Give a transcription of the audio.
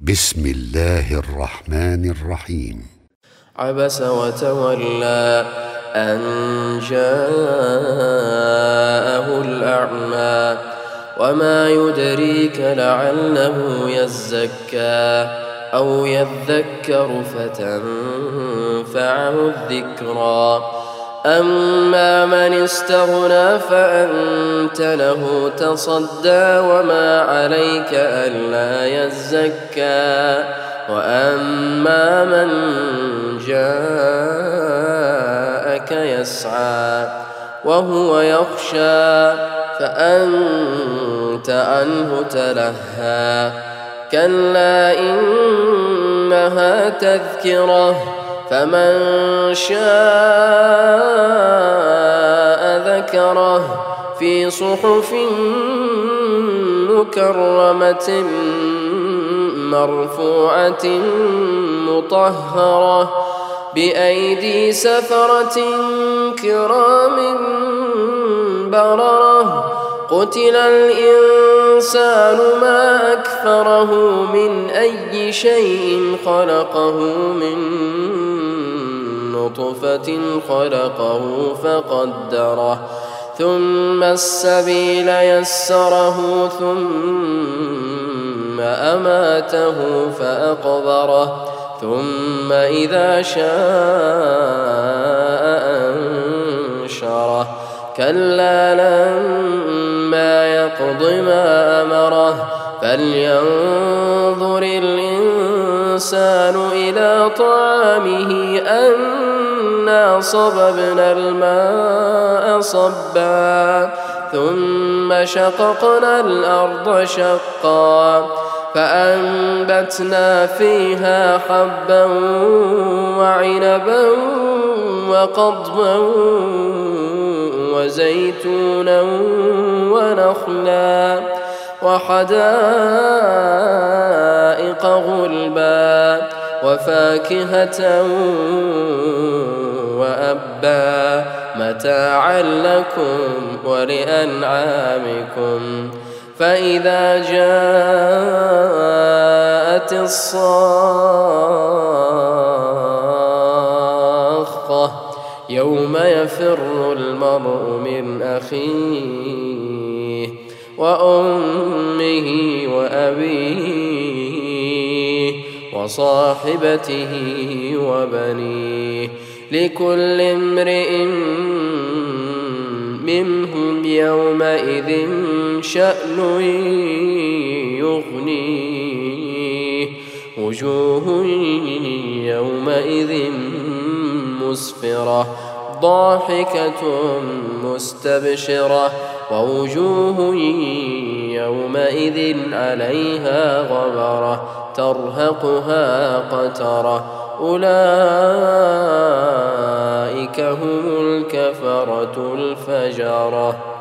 بسم الله الرحمن الرحيم. عبس وتولى أن جاءه الأعمى وما يدريك لعله يزكى أو يذكر فتنفعه الذكرى أما من استغنى فأنت له تصدى وما عليك ألا يزكى وأما من جاءك يسعى وهو يخشى فأنت عنه تلهى كلا إنها تذكرة فمن شاء ذكره في صحف مكرمة مرفوعة مطهرة بأيدي سفرة كرام بررة قتل الإنسان ما أكفره من أي شيء خلقه من نطفة خلقه فقدره ثم السبيل يسره ثم أماته فأقبره ثم إذا شاء أنشره كلا لما يقض ما أمره فلينظر الإنسان إلى طعامه أنا صببنا الماء صبا ثم شققنا الأرض شقا فأنبتنا فيها حبا وعنبا وقضبا وزيتونا ونخلا وحدائق غلبا وفاكهة وأبا متاعا لكم ولأنعامكم فإذا جاءت الصاخة يوم يفر المرء من أخيه وأمه وأبيه وصاحبته وبنيه لكل امرئ منهم يومئذ شأن يغنيه وجوه يومئذ مسفرة ضاحكة مستبشرة ووجوه يومئذ عليها غبرة ترهقها قترة أولئك هم الكفرة الفجرة.